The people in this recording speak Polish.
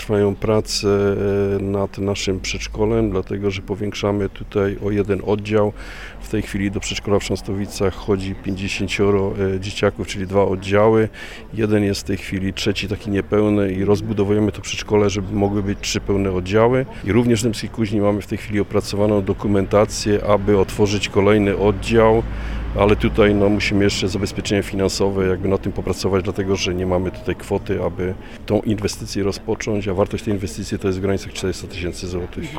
trwają prace nad naszym przedszkolem, dlatego że powiększamy tutaj o jeden oddział. W tej chwili do przedszkola w Chrząstowicach chodzi 50 dzieciaków, czyli 2 oddziały. Jeden jest w tej chwili, trzeci taki niepełny i rozbudowujemy to przedszkole, żeby mogły być 3 pełne oddziały. I również w Dębskiej Kuźni mamy w tej chwili opracowaną dokumentację, aby otworzyć kolejny oddział. Ale tutaj musimy jeszcze zabezpieczenia finansowe nad tym popracować, dlatego że nie mamy tutaj kwoty, aby tą inwestycję rozpocząć, a wartość tej inwestycji to jest w granicach 400 000 złotych.